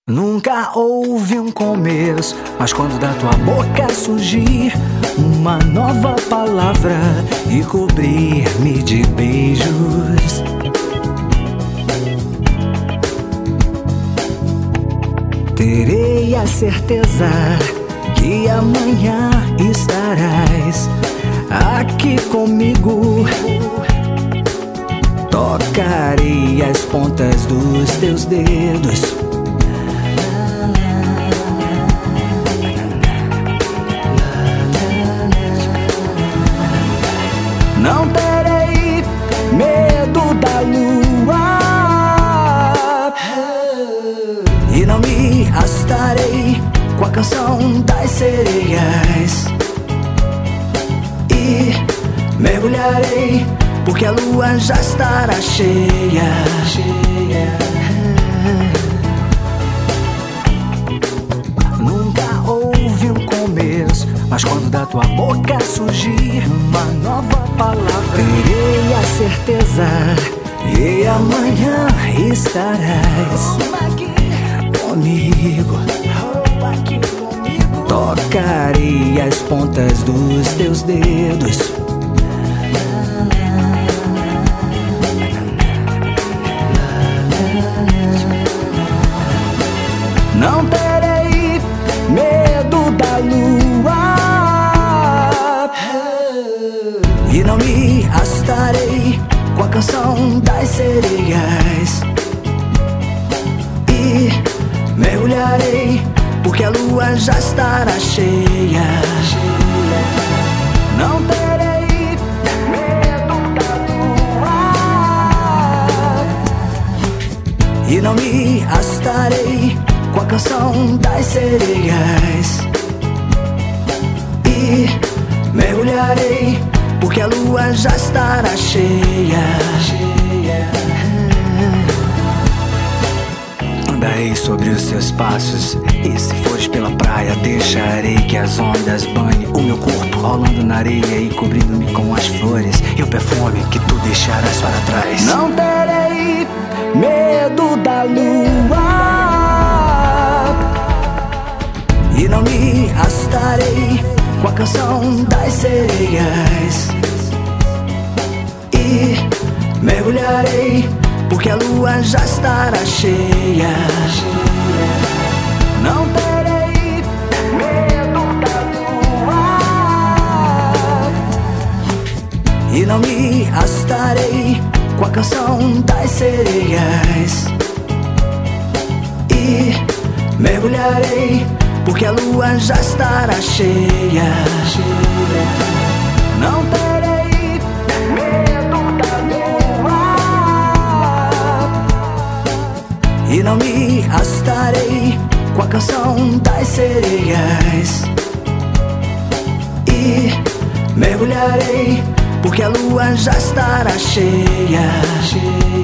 Nunca houve um começo, mas quando da tua boca surgir uma nova palavra e cobrir-me de beijos, terei a certeza que amanhã estarás aqui comigo. Tocarei as pontas dos teus dedos, não terei medo da lua e não me assustarei com a canção das sereias, e mergulharei porque a lua já estará cheia. Nunca houve um começo, mas quando da tua boca surgir uma nova palavra, terei a certeza que amanhã estarás comigo. Tocarei as pontas dos teus dedos, não terei medo da lua e não me assustarei com a canção das sereias, e mergulharei porque a lua já estará cheia. Não terei medo da lua e não me assustarei com a canção das sereias, e mergulharei porque a lua já estará cheia. Andarei sobre os seus passos, e se fores pela praia, deixarei que as ondas banhem o meu corpo, rolando na areia e cobrindo-me com as flores e o perfume que tu deixarás para trás. Não terei medo da lua e não me assustarei com a canção das sereias, e mergulharei porque a lua já estará cheia. Não terei medo da lua e não me assustarei com a canção das sereias, e mergulharei porque a lua já estará cheia. Não terei medo da lua e não me assustarei com a canção das sereias, e mergulharei porque a lua já estará cheia.